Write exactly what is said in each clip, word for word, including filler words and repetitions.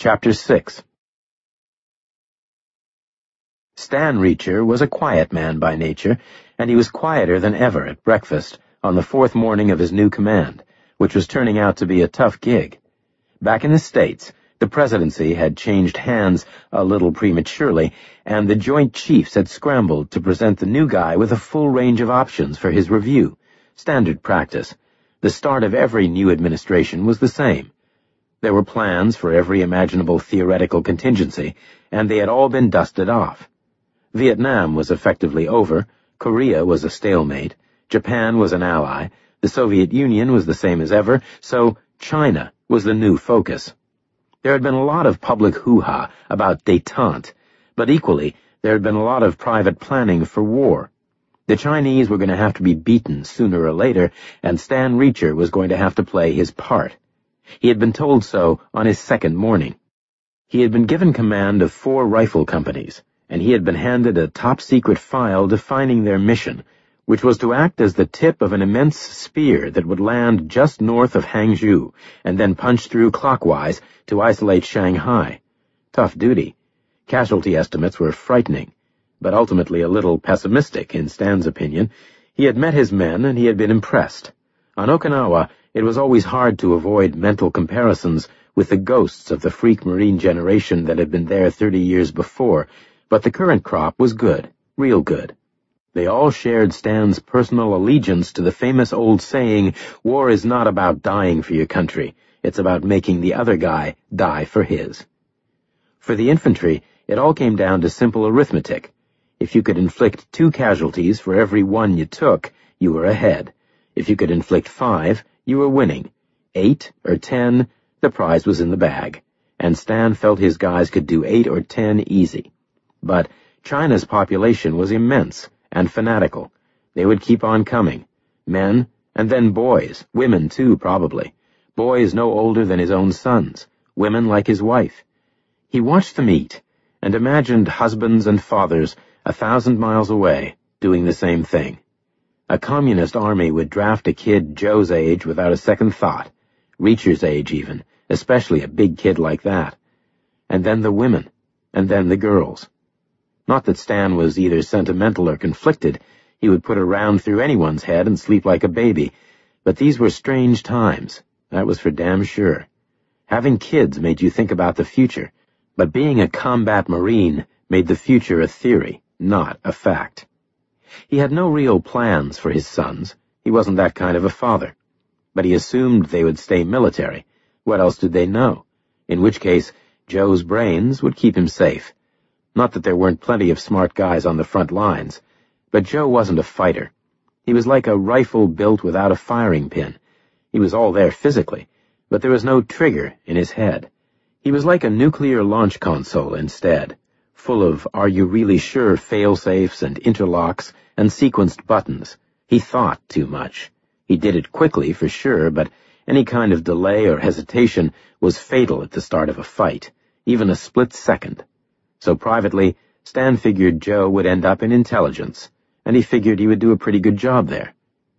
Chapter six. Stan Reacher was a quiet man by nature, and he was quieter than ever at breakfast on the fourth morning of his new command, which was turning out to be a tough gig. Back in the States, the presidency had changed hands a little prematurely, and the Joint Chiefs had scrambled to present the new guy with a full range of options for his review. Standard practice. The start of every new administration was the same. There were plans for every imaginable theoretical contingency, and they had all been dusted off. Vietnam was effectively over, Korea was a stalemate, Japan was an ally, the Soviet Union was the same as ever, so China was the new focus. There had been a lot of public hoo-ha about détente, but equally there had been a lot of private planning for war. The Chinese were going to have to be beaten sooner or later, and Stan Reacher was going to have to play his part. He had been told so on his second morning. He had been given command of four rifle companies, and he had been handed a top-secret file defining their mission, which was to act as the tip of an immense spear that would land just north of Hangzhou and then punch through clockwise to isolate Shanghai. Tough duty. Casualty estimates were frightening, but ultimately a little pessimistic, in Stan's opinion. He had met his men, and he had been impressed. On Okinawa, it was always hard to avoid mental comparisons with the ghosts of the freak Marine generation that had been there thirty years before, but the current crop was good, real good. They all shared Stan's personal allegiance to the famous old saying, "War is not about dying for your country, it's about making the other guy die for his." For the infantry, it all came down to simple arithmetic. If you could inflict two casualties for every one you took, you were ahead. If you could inflict five, you were winning. Eight or ten, the prize was in the bag, and Stan felt his guys could do eight or ten easy. But China's population was immense and fanatical. They would keep on coming. Men, and then boys, women too, probably. Boys no older than his own sons, women like his wife. He watched them eat, and imagined husbands and fathers a thousand miles away doing the same thing. A communist army would draft a kid Joe's age without a second thought, Reacher's age even, especially a big kid like that. And then the women, and then the girls. Not that Stan was either sentimental or conflicted. He would put a round through anyone's head and sleep like a baby, but these were strange times, that was for damn sure. Having kids made you think about the future, but being a combat Marine made the future a theory, not a fact. He had no real plans for his sons. He wasn't that kind of a father. But he assumed they would stay military. What else did they know? In which case, Joe's brains would keep him safe. Not that there weren't plenty of smart guys on the front lines, but Joe wasn't a fighter. He was like a rifle built without a firing pin. He was all there physically, but there was no trigger in his head. He was like a nuclear launch console instead, full of are you really sure fail-safes and interlocks and sequenced buttons. He thought too much. He did it quickly for sure, but any kind of delay or hesitation was fatal at the start of a fight, even a split second. So privately, Stan figured Joe would end up in intelligence, and he figured he would do a pretty good job there.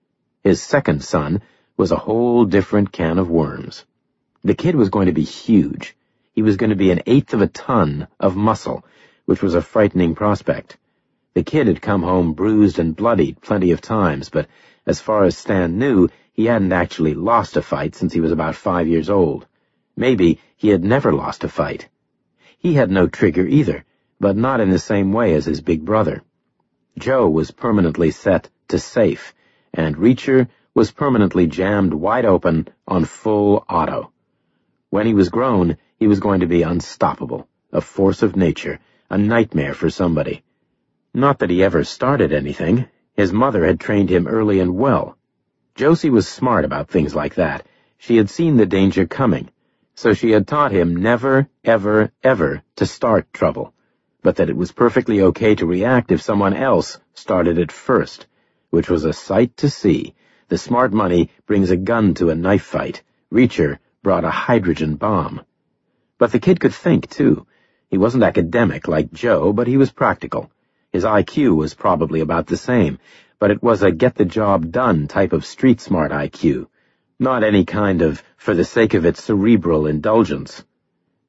His second son was a whole different can of worms. The kid was going to be huge. He was going to be an eighth of a ton of muscle, which was a frightening prospect. The kid had come home bruised and bloodied plenty of times, but as far as Stan knew, he hadn't actually lost a fight since he was about five years old. Maybe he had never lost a fight. He had no trigger either, but not in the same way as his big brother. Joe was permanently set to safe, and Reacher was permanently jammed wide open on full auto. When he was grown, he was going to be unstoppable, a force of nature, a nightmare for somebody. Not that he ever started anything. His mother had trained him early and well. Josie was smart about things like that. She had seen the danger coming, so she had taught him never, ever, ever to start trouble, but that it was perfectly okay to react if someone else started it first, which was a sight to see. The smart money brings a gun to a knife fight. Reacher brought a hydrogen bomb. But the kid could think, too. He wasn't academic like Joe, but he was practical. His I Q was probably about the same, but it was a get-the-job-done type of street-smart I Q, not any kind of for-the-sake-of-it cerebral indulgence.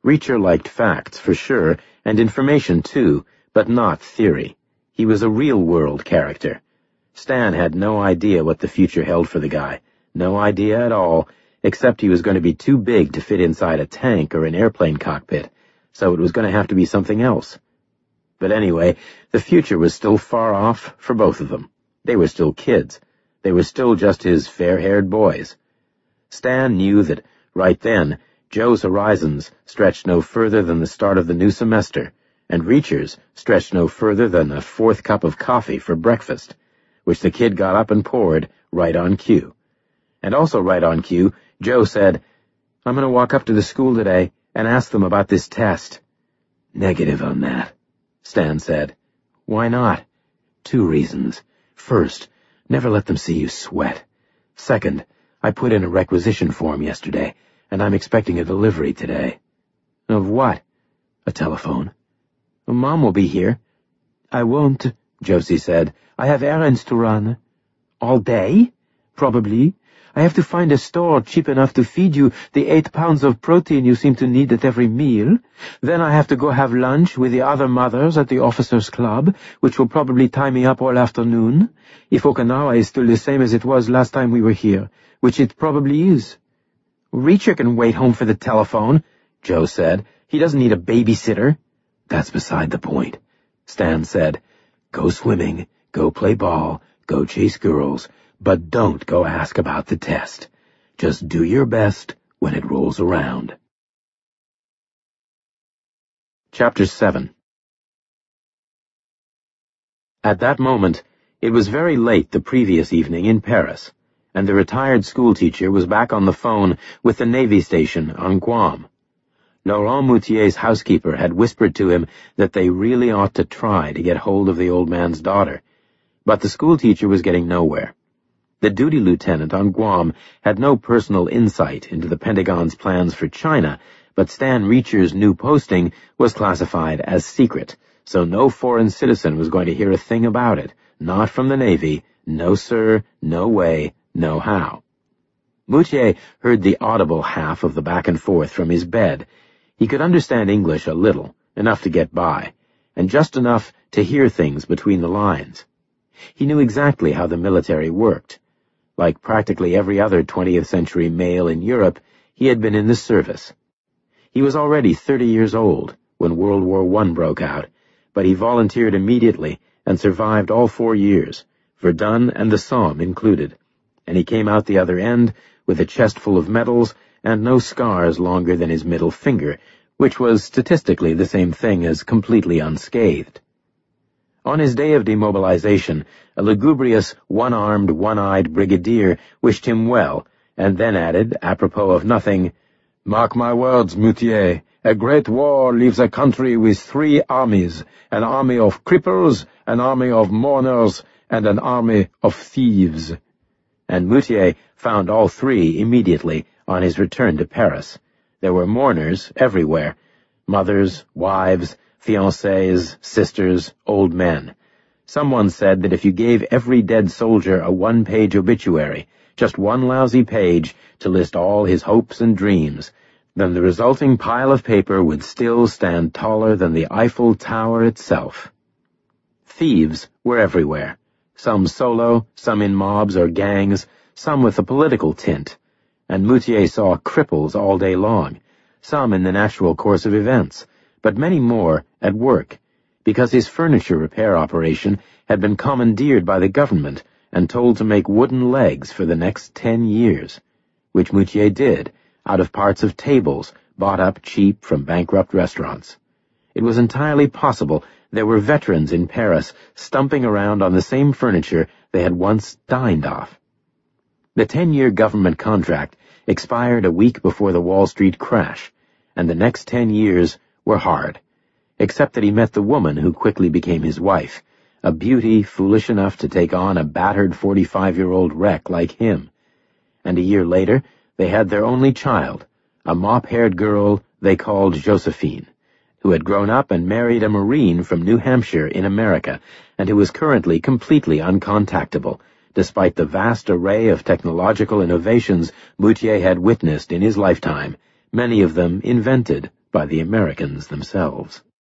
Reacher liked facts, for sure, and information too, but not theory. He was a real-world character. Stan had no idea what the future held for the guy. No idea at all, except he was going to be too big to fit inside a tank or an airplane cockpit, so it was going to have to be something else. But anyway, the future was still far off for both of them. They were still kids. They were still just his fair-haired boys. Stan knew that, right then, Joe's horizons stretched no further than the start of the new semester, and Reacher's stretched no further than a fourth cup of coffee for breakfast, which the kid got up and poured right on cue. And also right on cue, Joe said, "I'm going to walk up to the school today and ask them about this test." "Negative on that," Stan said. "Why not?" "Two reasons. First, never let them see you sweat. Second, I put in a requisition form yesterday, and I'm expecting a delivery today." "Of what?" "A telephone." "Mom will be here." "I won't," Josie said. "I have errands to run." "All day?" "Probably. I have to find a store cheap enough to feed you the eight pounds of protein you seem to need at every meal. Then I have to go have lunch with the other mothers at the officers' club, which will probably tie me up all afternoon, if Okinawa is still the same as it was last time we were here, which it probably is." "Reacher can wait home for the telephone," Joe said. "He doesn't need a babysitter." "That's beside the point," Stan said. "Go swimming, go play ball, go chase girls, but don't go ask about the test. Just do your best when it rolls around." Chapter seven. At that moment, it was very late the previous evening in Paris, and the retired schoolteacher was back on the phone with the Navy station on Guam. Laurent Moutier's housekeeper had whispered to him that they really ought to try to get hold of the old man's daughter, but the schoolteacher was getting nowhere. The duty lieutenant on Guam had no personal insight into the Pentagon's plans for China, but Stan Reacher's new posting was classified as secret, so no foreign citizen was going to hear a thing about it, not from the Navy, no sir, no way, no how. Moutier heard the audible half of the back and forth from his bed. He could understand English a little, enough to get by, and just enough to hear things between the lines. He knew exactly how the military worked. Like practically every other twentieth century male in Europe, he had been in the service. He was already thirty years old when World War One broke out, but he volunteered immediately and survived all four years, Verdun and the Somme included, and he came out the other end with a chest full of medals and no scars longer than his middle finger, which was statistically the same thing as completely unscathed. On his day of demobilization, a lugubrious, one-armed, one-eyed brigadier wished him well, and then added, apropos of nothing, "Mark my words, Moutier, a great war leaves a country with three armies, an army of cripples, an army of mourners, and an army of thieves." And Moutier found all three immediately on his return to Paris. There were mourners everywhere, mothers, wives, fiancées, sisters, old men. Someone said that if you gave every dead soldier a one-page obituary, just one lousy page to list all his hopes and dreams, then the resulting pile of paper would still stand taller than the Eiffel Tower itself. Thieves were everywhere, some solo, some in mobs or gangs, some with a political tint, and Moutier saw cripples all day long, some in the natural course of events, but many more at work, because his furniture repair operation had been commandeered by the government and told to make wooden legs for the next ten years, which Moutier did, out of parts of tables bought up cheap from bankrupt restaurants. It was entirely possible there were veterans in Paris stumping around on the same furniture they had once dined off. The ten-year government contract expired a week before the Wall Street crash, and the next ten years were hard, except that he met the woman who quickly became his wife, a beauty foolish enough to take on a battered forty-five-year-old wreck like him. And a year later, they had their only child, a mop-haired girl they called Josephine, who had grown up and married a Marine from New Hampshire in America, and who was currently completely uncontactable, despite the vast array of technological innovations Moutier had witnessed in his lifetime, many of them invented by the Americans themselves.